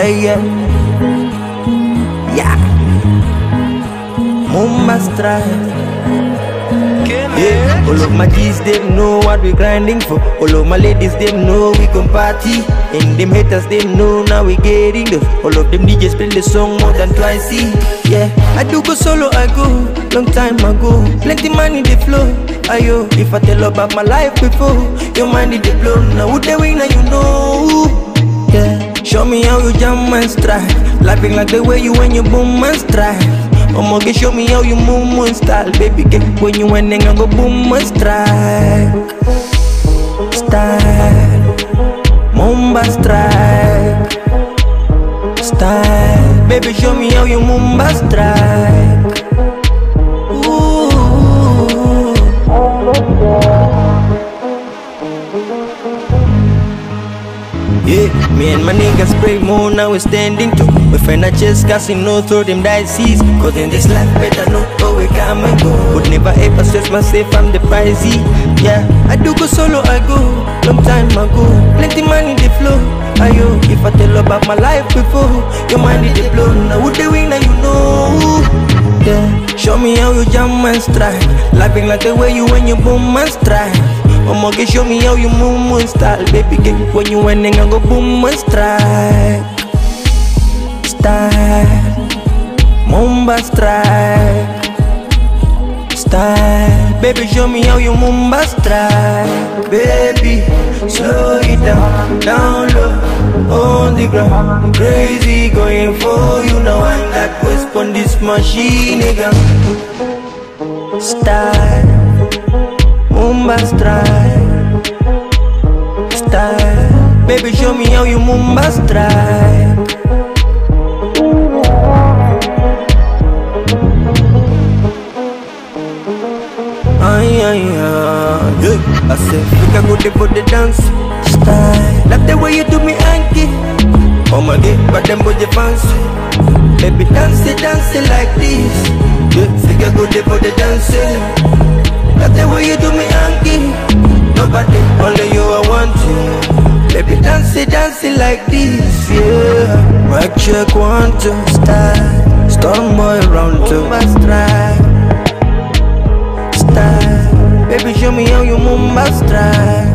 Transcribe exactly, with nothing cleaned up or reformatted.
Yeah, yeah. Yeah. Mumba strike. Yeah. All of my G's, them know what we grinding for. All of my ladies, them know we can party. And them haters, them know now we getting those. All of them D Js play the song more than twice. See? Yeah, I do go solo, I go long time ago. Plenty money they flow. Ayo, if I tell about my life before, your mind did blow. Now who they win, now you know. Yeah, show me how you jump and strike. Laughing like the way you when you boom and strike. I'ma get show me how you move and style, baby. Get when you went and I go boom and strike. Style, Mumba strike. Style, baby, show me how you move and strike. Ooh. Yeah, me and my niggas spray more, now we're standing too. We find a chest casino, throw them dices. Cause in this life better know how we come and go. Would never ever stress myself, I'm the pricey. Yeah, I do go solo, I go long time ago. Plenty money they flow. Ayo, if I tell about my life before, your mind is the blow. Now who they win, now you know. Yeah, show me how you jump and strike. Laughing like the way you when you boom and strike. I'ma get show me how you move and style, baby. Get when you went and I go boom and strike. Style, Mumba strike. Style, baby, show me how you move and strike. Baby, slow it down, down low, on the ground. Crazy going for you now, I'm that west on this machine again. Style, Mumba strike. Style, baby, show me how you Mumba strike. Ay, ay, ay. Yeah. I said, we can go there for the dance. Style, love the way you do me hanky. Oh my god, but them boys fancy. Baby, dance it, dance it like this. Yeah, we can go there for the dancing. Love the way you do me hanky. Nobody, only you I want you. Baby, dance it, dance it like this. Yeah, mic check one, two. Style, storm boy round two. Mumba strike. Style, baby, show me how you Mumba strike.